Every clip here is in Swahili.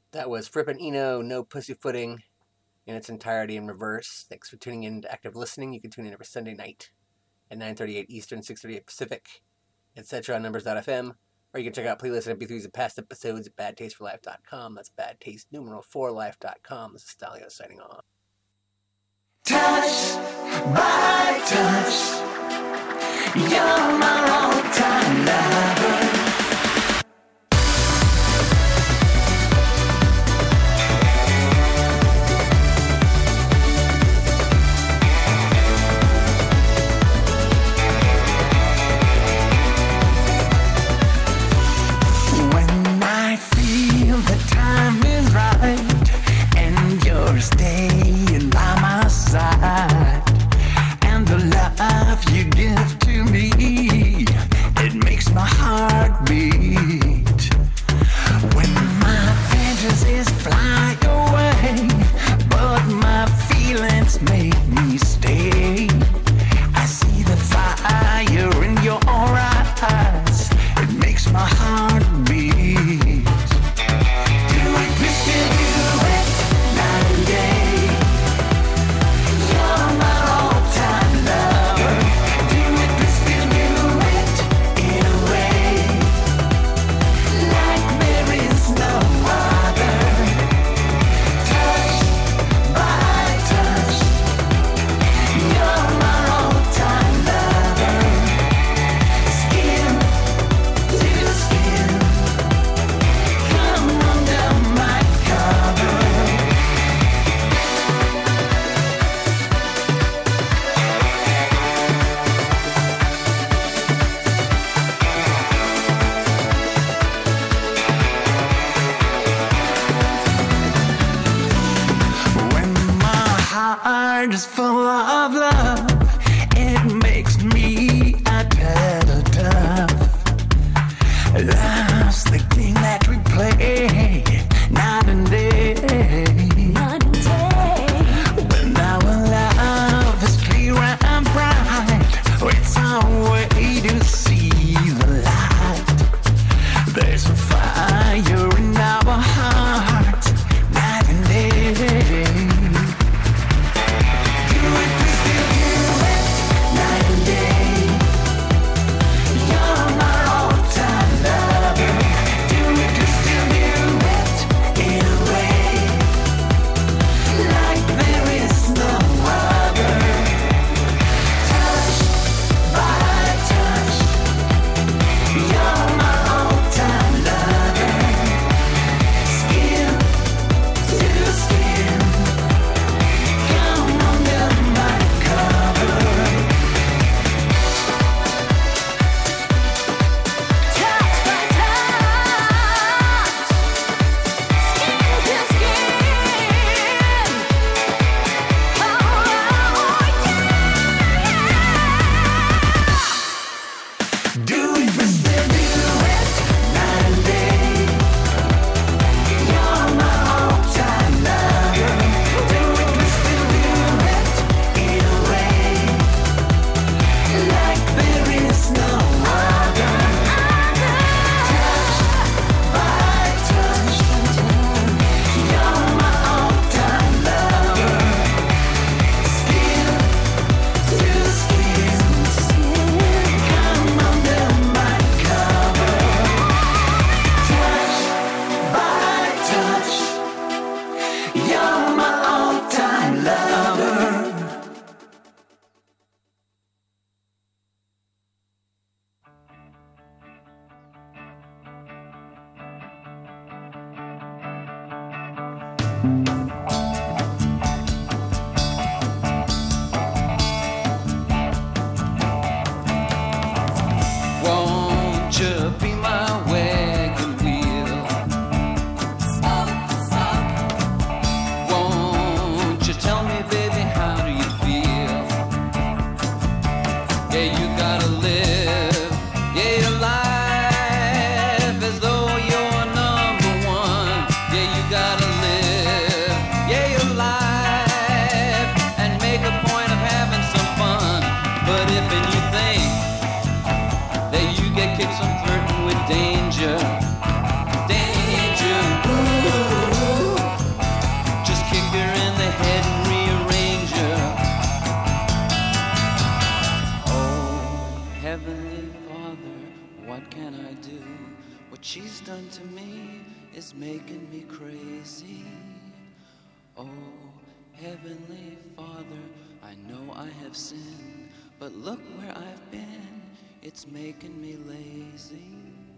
That was Frippin' Eno, No Pussyfooting, in its entirety in reverse. Thanks for tuning in to Active Listening. You can tune in every Sunday night at 9:38 Eastern, 6:38 Pacific, etc. on Numbers.fm. Or you can check out playlists and MP3s of past episodes at badtasteforlife.com. That's badtaste4life.com. This is Stalio signing off. Touch by touch, you're my all-time lover. Staying by my side, and the love you give to me, it makes my heart beat. When my fantasies fly away, but my feelings make me stay, I see the fire in your eyes, it makes my heart beat. Do it, twist it, do it. Heart is full of love, it makes me a tattle tough. Love's the game that we play night and day. Night and day. When our love is clear and bright, it's our way to see the light. There's a fire in our hearts night and day. As though you're number one, yeah, you gotta live to me is making me crazy. Oh, Heavenly Father, I know I have sinned, but look where I've been, it's making me lazy.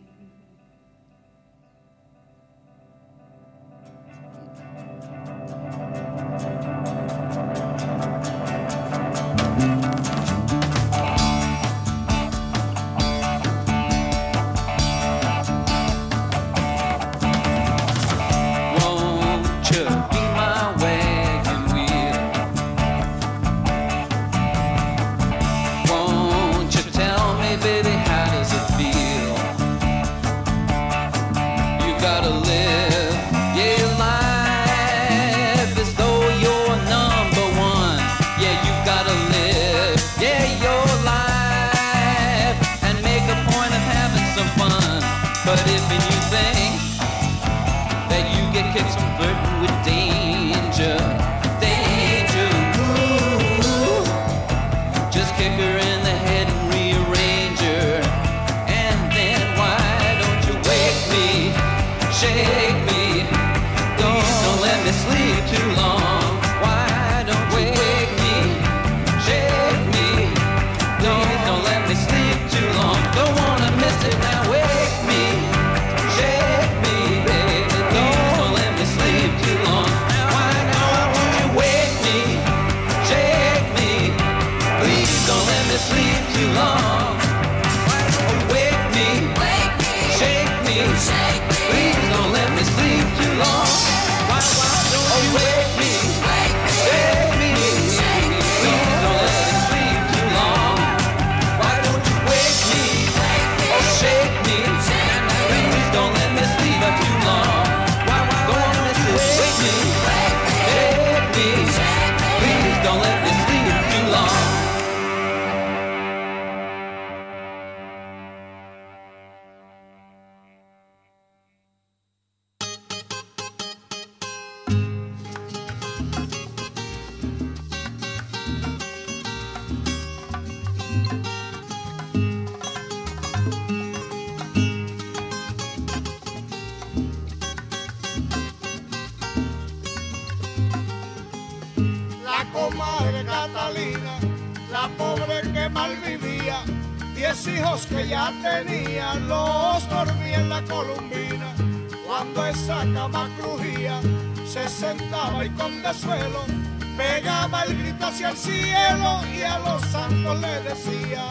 Comadre Catalina, la pobre que mal vivía, 10 hijos que ya tenía, los dormía en la columbina. Cuando esa cama crujía, se sentaba y con dessuelo pegaba el grito hacia el cielo y a los santos le decía: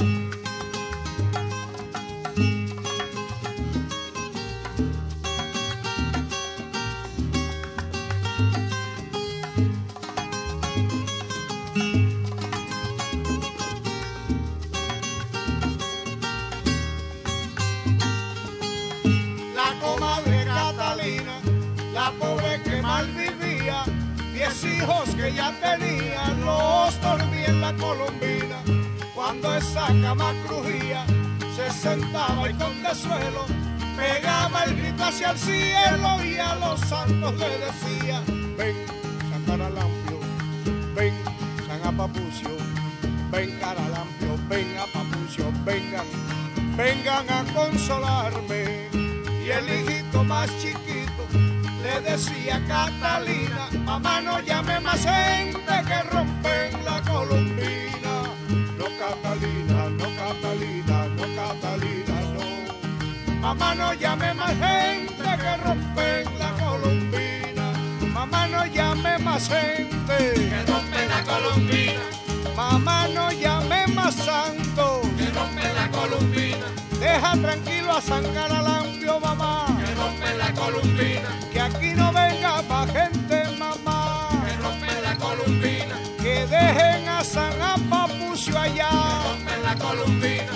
la pobre que mal vivía, 10 hijos que ya tenía, los dormía en la columbina. Cuando esa cama crujía, se sentaba y con dessuelo pegaba el grito hacia el cielo y a los santos le decía: ven, San Caralampio, ven, San Apapucio, ven Caralampio, ven Apapucio, vengan a consolarme. Y el hijito más chiquito le decía a Catalina: mamá, no llame más gente que rompen la columbina. No, Catalina, no, Catalina, no, Catalina, no. Mamá, no llame más gente que rompen la columbina. Mamá, no llame más gente que rompen la columbina. Mamá, no llame más santos que rompen la columbina. Deja tranquilo a San Caralampio, mamá, que rompen la columbina. Que aquí no venga más gente, mamá, que rompen la columbina. Que dejen a San Apapucio allá, que rompen la columbina.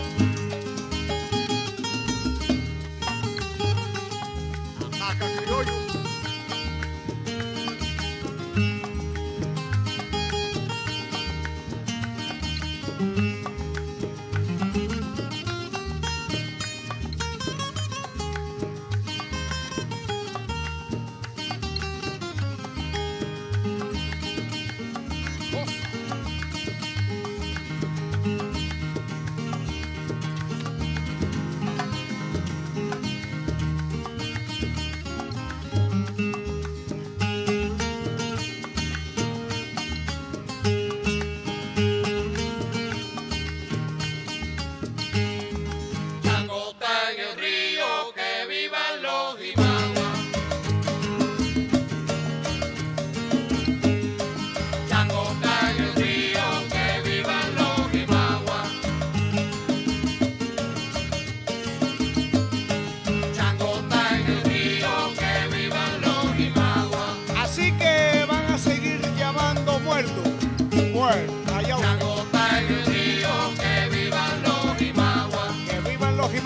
Ataca, criollo.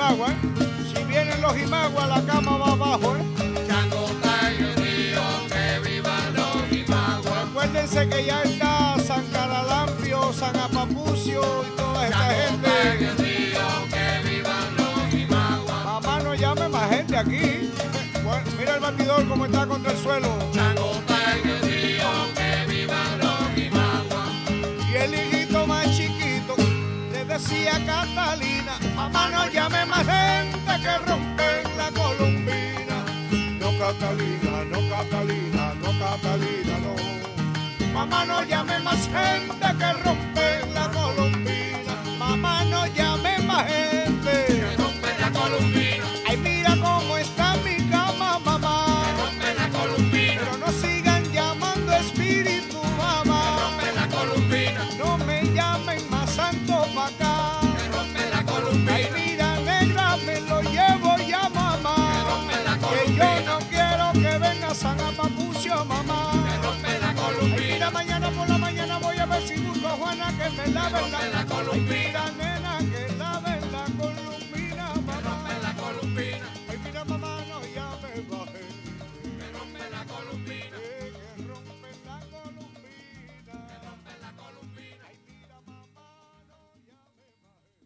Jimagua, si vienen los Jimaguas la cama va abajo, Chango Tiger Río, que vivan los Jimaguas. Acuérdense que ya está San Caralampio, San Apapucio y toda esta Chango gente. Tiger Río, que vivan los Jimaguas. Mamá, no llame más gente aquí. Bueno, mira el batidor como está contra el suelo. Chango Tiger Río, que vivan los Jimaguas. Y el hijito más chiquito le decía a Catalina, mamá, no llame más gente que rompen la columbina. No, Catalina, no, Catalina, no, Catalina, no. Mamá, no llame más gente que rompen la columbina. Mamá, no llame más gente Que rompen la columbina, Ay, mira cómo está mi cama, mamá. que rompen la columbina, Pero no sigan llamando espíritu, mamá. rompen la columbina, No me llamen más santo pa' acá. que rompen la Ay, columbina, mira, negra, me lo llevo ya, mamá. rompen la Que yo columbina, no quiero que venga San Apapucio, mamá. que rompen la Ay, columbina, mira, mañana por la mañana voy a ver si busco a Juana que me lave rompen la Ay, columbina, mira, nena, que lave la columbina, que mamá. rompen la columbina, Ay, mira, mamá, no llame más gente. que rompen la columbina, Que rompen la columbina. que rompen la columbina. Ay, mira, mamá, no llame más gente.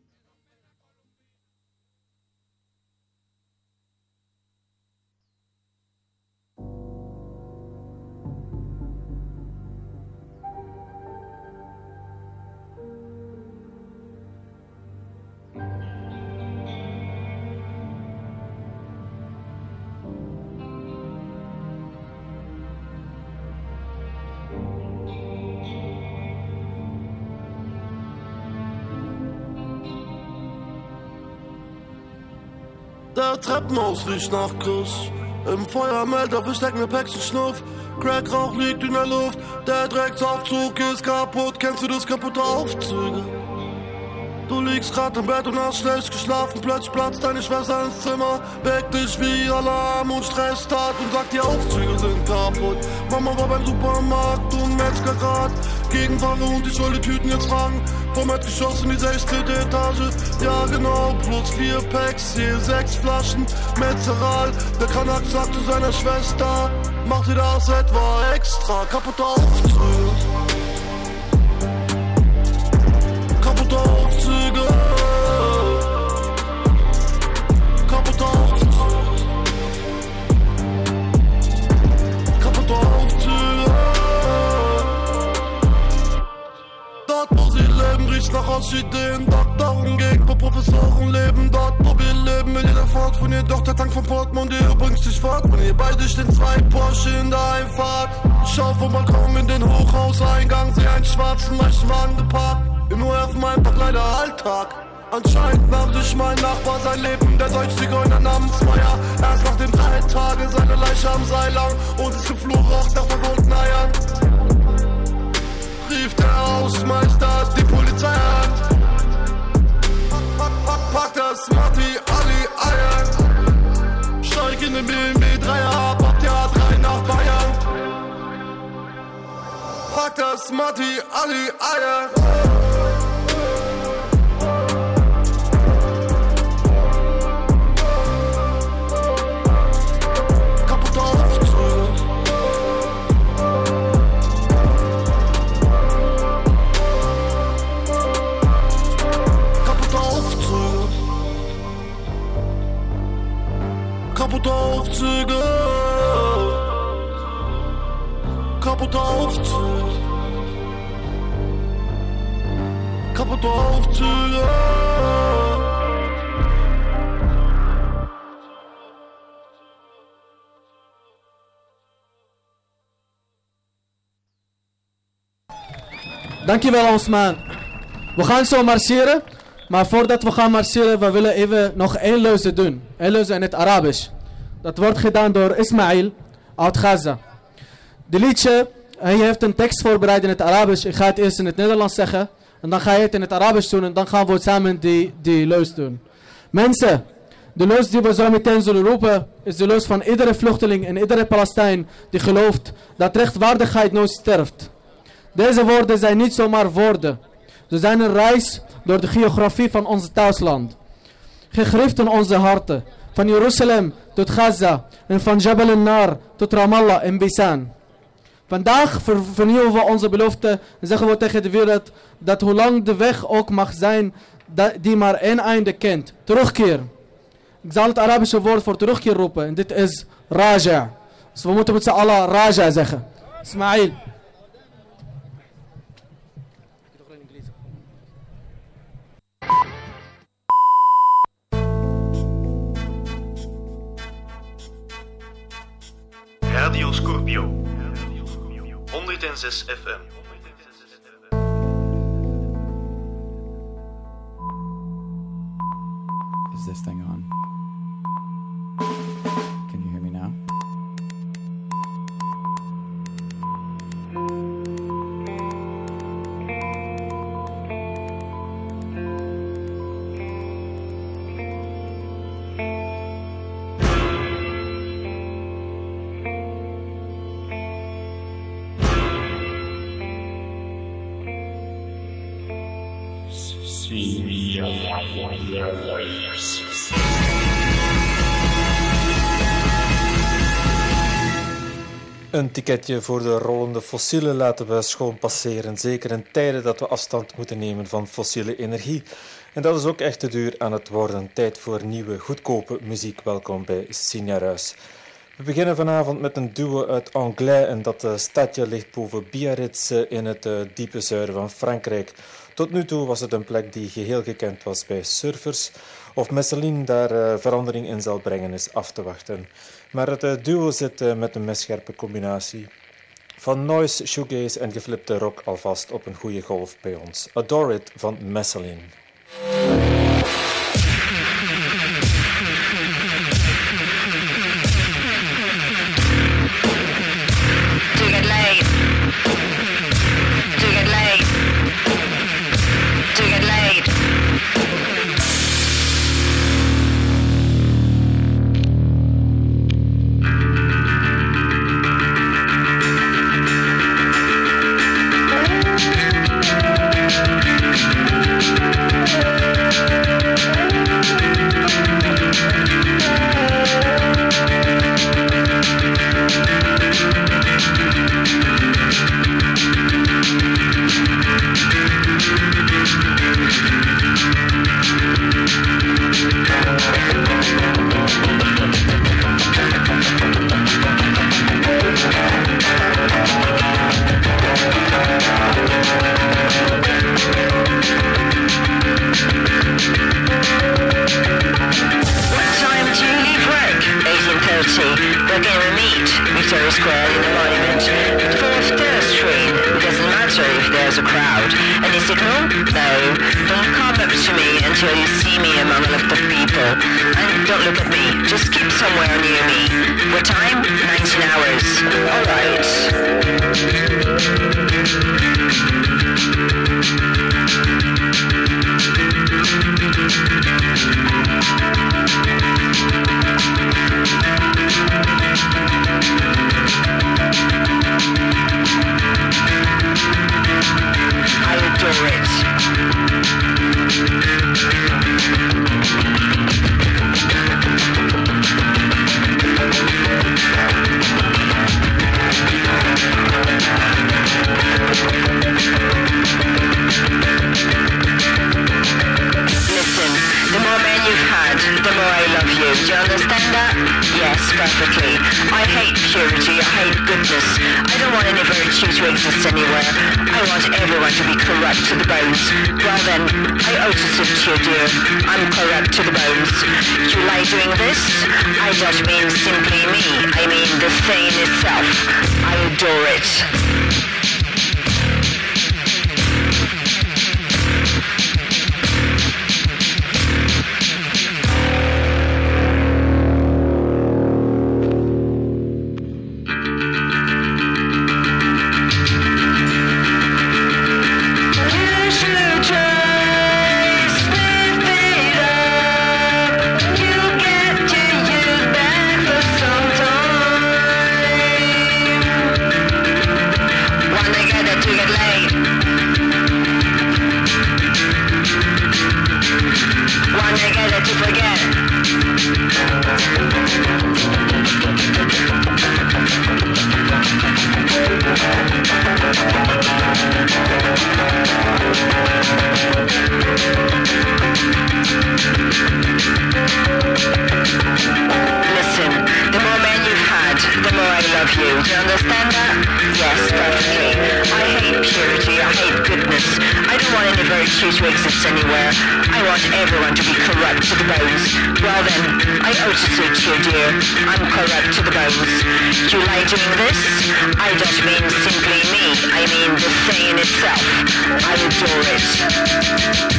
Der Treppenhaus riecht nach Kuss. Im Feuermelder versteckt ne Päckchen Schnuff. Crackrauch liegt in der Luft. Der Drecksaufzug ist kaputt. Kennst du das kaputte Aufzüge? Du liegst grad im Bett und hast schlecht geschlafen. Plötzlich platzt deine Schwester ins Zimmer. Weckt dich wie Alarm und stresst hat und sagt, die Aufzüge sind kaputt. Mama war beim Supermarkt und Metzgerrad. Gegenfahrer und ich soll die Tüten jetzt tragen. Vom Erdgeschoss in die 16. Etage. Ja genau, plus 4 Packs, je 6 Flaschen Metzeral. Der Kanak sagt zu seiner Schwester, macht ihr das etwa extra? Kaputte Aufzüge. Kaputte Aufzüge. Kaputte Aufzüge. Kaputte Aufzüge. Dort wo sie leben, riecht nach Orchideen. Dort darum geht, wo Professoren leben. Dort wo wir leben, will jeder fort von ihr. Doch der Tank vom Portemonnaie bringt dich fort. Von ihr beide stehen 2 Porsche in der Einfahrt. Schau vom Balkon in den Hochhauseingang, seh einen schwarzen Leichenwagen geparkt. Im ORF einfach leider Alltag. Anscheinend nahm sich mein Nachbar sein Leben, der Deutsch-Zigeuner namens Meier. Erst nach den 3 Tagen seine Leiche am Seil lang und es im Flur roch nach verwundeten Eiern. Rief der Hausmeister die Polizei an. Pack das Matti, Ali Eier. Steig in den BMW 3er ab, auf die A3 nach Bayern. Pack das Matti, Ali Eier. Kaputte Aufzüge. Kaputte Aufzüge. Kaputte Aufzüge. Kaputte Aufzüge. Kaputte Aufzüge. Dankjewel Osman. We gaan zo marcheren. Maar voordat we gaan marcheren, we willen even nog 1 leuze doen. 1 leuze in het Arabisch. Dat wordt gedaan door Ismail uit Gaza. De liedje, hij heeft een tekst voorbereid in het Arabisch. Ik ga het eerst in het Nederlands zeggen. En dan ga je het in het Arabisch doen. En dan gaan we samen die leus doen. Mensen, de leus die we zo meteen zullen roepen, is de leus van iedere vluchteling en iedere Palestijn die gelooft dat rechtvaardigheid nooit sterft. Deze woorden zijn niet zomaar woorden. Ze zijn een reis door de geografie van ons thuisland. gegrift in onze harten. Van Jeruzalem tot Gaza en van Jabal al-Nar tot Ramallah en Bisan. Vandaag vernieuwen we onze belofte en zeggen we tegen de wereld dat hoe lang de weg ook mag zijn, die maar één einde kent. Terugkeer. Ik zal het Arabische woord voor terugkeer roepen en dit is Raja. Dus we moeten met z'n allen Raja zeggen. Ismail. Radio Scorpio 106 FM. Is this thing on? Can you hear me now? Een ticketje voor de rollende fossielen laten we schoon passeren, zeker in tijden dat we afstand moeten nemen van fossiele energie. En dat is ook echt te duur aan het worden. Tijd voor nieuwe, goedkope muziek. Welkom bij Signaruis. We beginnen vanavond met een duo uit Anglais en dat stadje ligt boven Biarritz in het diepe zuiden van Frankrijk. Tot nu toe was het een plek die geheel gekend was bij surfers. Of Messeline daar verandering in zal brengen is af te wachten. Maar het duo zit met een messcherpe combinatie van noise, shoegaze en geflipte rock alvast op een goede golf bij ons. Adore It van Messeline. perfectly. I hate purity, I hate goodness. I don't want any virtue to exist anywhere. I want everyone to be corrupt to the bones. Well then, I owe to say to you, dear, I'm corrupt to the bones. Do you like doing this? I don't mean simply me, I mean the thing itself. I adore it.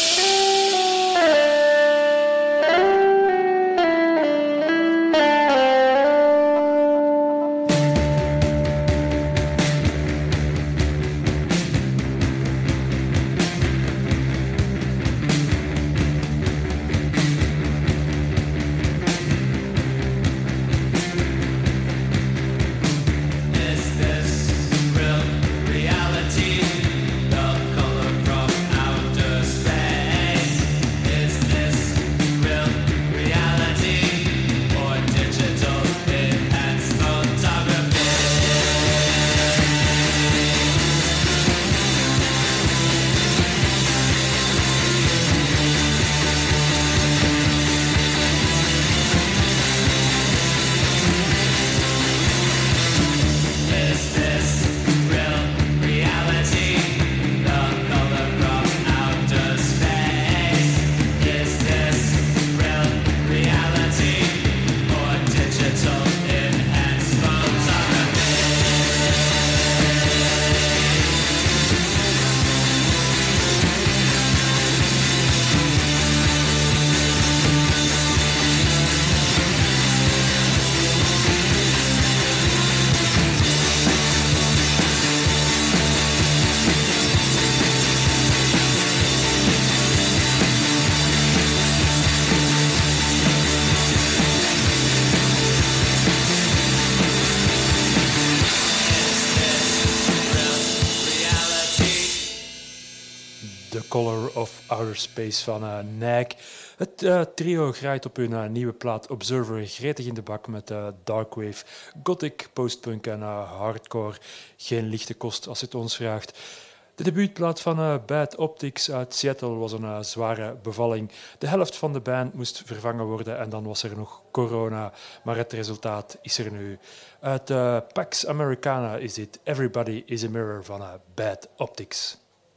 Color of Outer Space van Nike. Het trio draait op hun nieuwe plaat Observer gretig in de bak met darkwave, gothic, postpunk en hardcore. Geen lichte kost als het ons vraagt. De debuutplaat van Bad Optics uit Seattle was een zware bevalling. De helft van de band moest vervangen worden en dan was er nog corona. Maar het resultaat is er nu. Uit Pax Americana is dit Everybody is a Mirror van Bad Optics.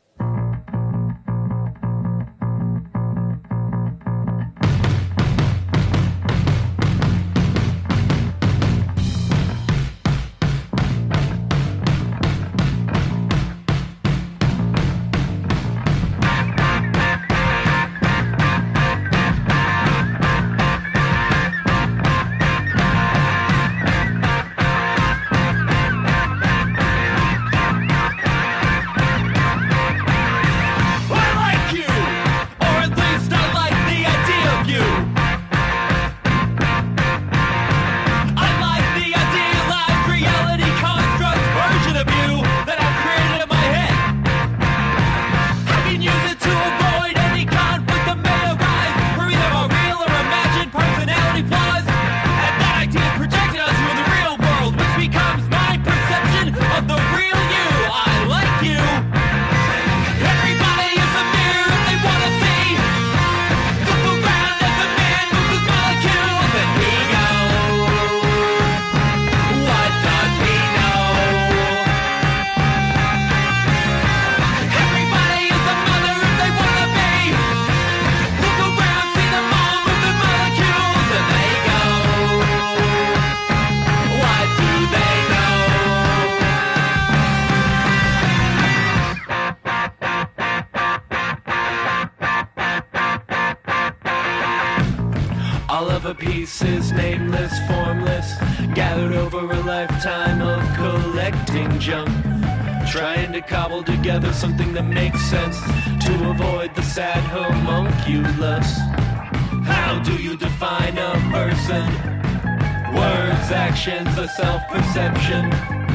Pieces, nameless, formless, gathered over a lifetime of collecting junk, trying to cobble together something that makes sense to avoid the sad homunculus. How do you define a person? Words, actions, a self-perception.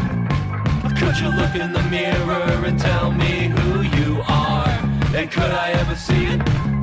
Could you look in the mirror and tell me who you are? And could I ever see it?